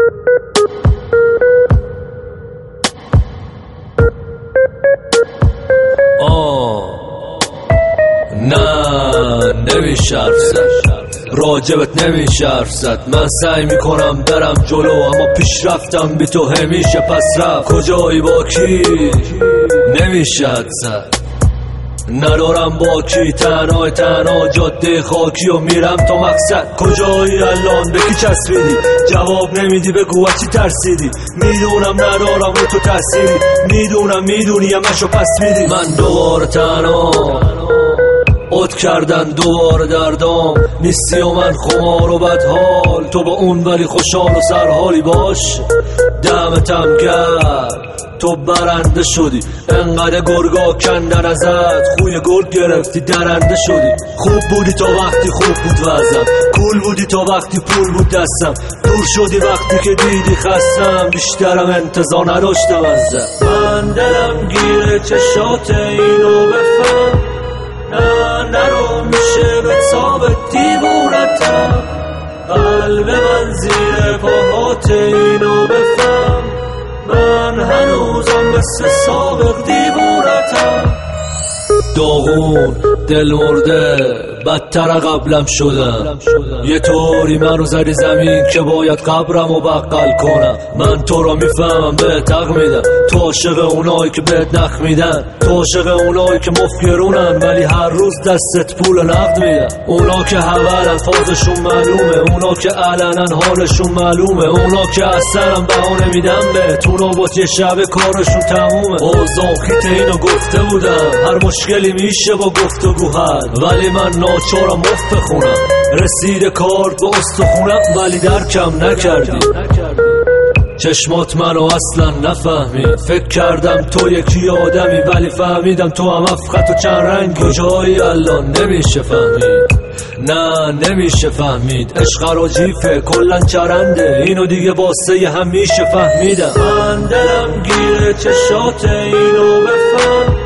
نه نمیشه حرف زد، راجبت نمیشه حرف زد. من سعی میکنم برم جلو اما پیش رفتم بی تو همیشه پس رفت. کجایی با کی نمیشه حد زد، ندارم با کی تنها جاده خاکی و میرم تا مقصد. کجایی الان به کی چسبیدی جواب نمیدی بگو از چی ترسیدی. میدونم ندارم رو تو تأثیری، میدونم میدونی همشو پس میدی. من دوباره تنها عد کردن دوباره دردام نیستی و من خمار و بدحال. تو با اون ولی خوشحال و سرحالی باش. دمتم کرد تو برنده شدی، انقدر گرگا کندن ازت خوی گرگ گرفتی درنده شدی. خوب بودی تا وقتی خوب بود وزم، کول بودی تا وقتی پول بود دستم. دور شدی وقتی که دیدی خستم، بیشترم انتظار نداشتم ازت. من دلم گیره چشات اینو بفهم، نرو میشه به ثابت دیوونتم. قلب من زیر پاهات اینو بفهم، من هنوزم مثل سابق دیوونتم. داغون دل مرده بدتر قبلم شدم، یه طوری منو زدی زمین که باید قبرمو بغل کنم. من تو رو میفهمم بهت حق میدم، تو عاشق اونایی که بهت نخ میدن، تو عاشق اونایی که مفگرونن ولی هر روز دستت پول نقد میدن. اونا که حولن فازشون معلومه، اونا که علنن حالشون معلومه، اونا که اصلا بهانه میدن بهت، اونا با یه شب کارشون تمومه. اوزام خیت اینو گفته بودم هر مشکلی میشه با گفتگو حل، ولی من ناچارم مفت بخونم. رسید کار به استخونم ولی درکم نکردی. چشمات منو اصلا نفهمید، فکر کردم تو یکی آدمی ولی فهمیدم تو هم افخت و چند رنگی. کجایی الان نمیشه فهمید، نه نمیشه فهمید. عشق را جیفه کلن چرنده، اینو دیگه باسه همیشه فهمیدم. من دلم گیره چشات اینو بفهم،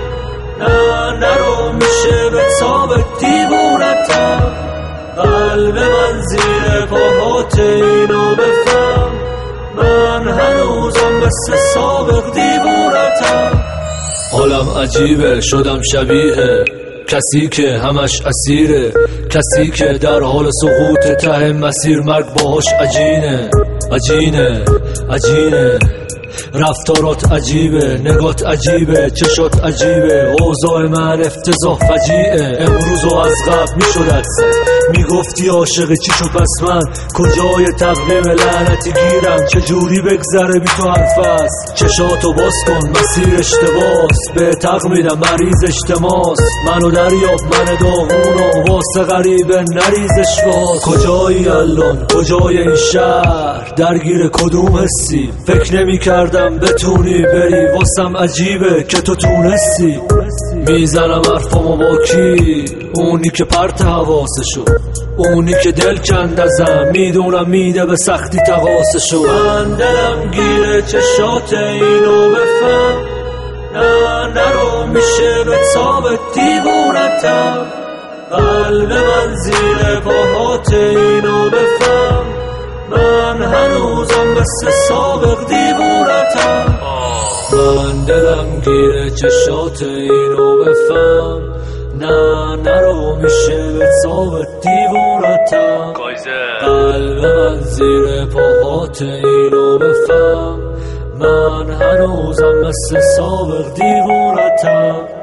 نرو میشه به ثابت دیوونتم. قلب من زیر پاهات اینو بفهم، من هنوزم مثل سابق دیوونتم. حالم عجیبه شدم شبیه کسی که همش اسیره، کسی که در حال سقوط ته مسیر مرگ باهاش عجینه عجینه عجینه. رفتارات عجیبه، نگات عجیبه، چشات عجیبه، اوضاع من افتضاح فجیعه. امروزو از قبل میشد اکسد، میگفتی عاشق چی شد پس من کجای تقویم لعنتی گیرم. چجوری بگذره بی تو حرف است، چشاتو باز کن مسیر اشتباس. به تق میدم مریض اجتماس، منو دریاب من داغونو واسه غریبه نریزش باز. کجایی الان کجای این شهر، درگیر کدوم حسی؟ فکر نمی کردم بتونی بری، واسم عجیبه که تو تونستی. میزنم حرفامو با کی، اونی که پرت حواسشو، اونی که دل کند ازم، میدونم میده به سختی تقاسشو. من دلم گیره چشات اینو بفهم، نرو میشه به ثابت دیوونتم. قلب من زیر پاهات اینو بفهم، من هنوزم مثل سابق دیوونتم. من دلم گیره چشات اینو بفهم، نرو میشه به ثابت دیوونتم. قلب من زیر پاهات اینو بفهم، من هنوزم مثل سابق دیوونتم.